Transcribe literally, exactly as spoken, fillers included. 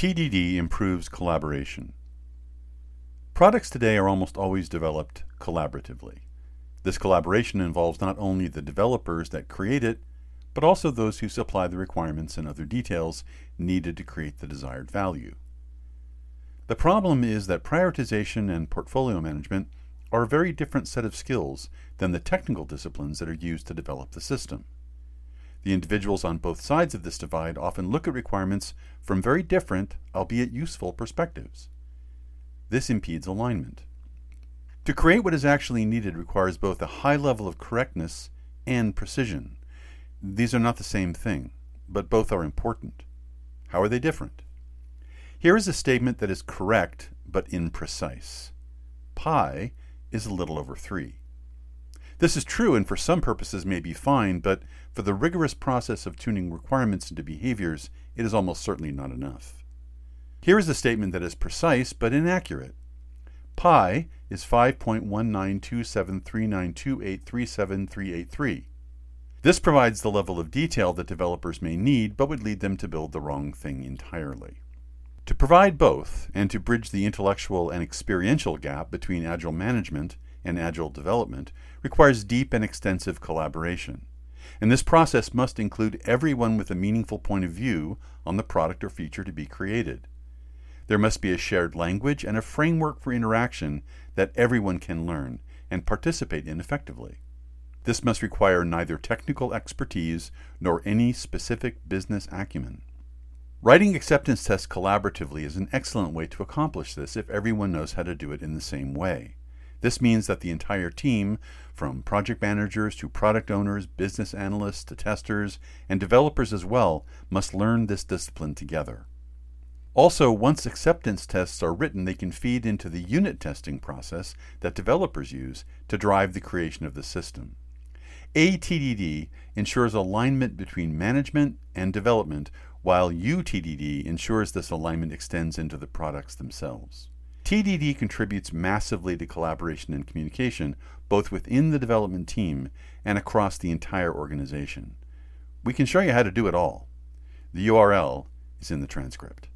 T D D improves collaboration. Products today are almost always developed collaboratively. This collaboration involves not only the developers that create it, but also those who supply the requirements and other details needed to create the desired value. The problem is that prioritization and portfolio management are a very different set of skills than the technical disciplines that are used to develop the system. The individuals on both sides of this divide often look at requirements from very different, albeit useful, perspectives. This impedes alignment. To create what is actually needed requires both a high level of correctness and precision. These are not the same thing, but both are important. How are they different? Here is a statement that is correct but imprecise. Pi is a little over three. This is true and for some purposes may be fine, but for the rigorous process of tuning requirements into behaviors, it is almost certainly not enough. Here is a statement that is precise but inaccurate. Pi is five point one nine two seven three nine two eight three seven three eight three. This provides the level of detail that developers may need, but would lead them to build the wrong thing entirely. To provide both, and to bridge the intellectual and experiential gap between Agile management and Agile development, requires deep and extensive collaboration. And this process must include everyone with a meaningful point of view on the product or feature to be created. There must be a shared language and a framework for interaction that everyone can learn and participate in effectively. This must require neither technical expertise nor any specific business acumen. Writing acceptance tests collaboratively is an excellent way to accomplish this if everyone knows how to do it in the same way. This means that the entire team, from project managers to product owners, business analysts to testers, and developers as well, must learn this discipline together. Also, once acceptance tests are written, they can feed into the unit testing process that developers use to drive the creation of the system. A T D D ensures alignment between management and development, while U T D D ensures this alignment extends into the products themselves. T D D contributes massively to collaboration and communication, both within the development team and across the entire organization. We can show you how to do it all. The U R L is in the transcript.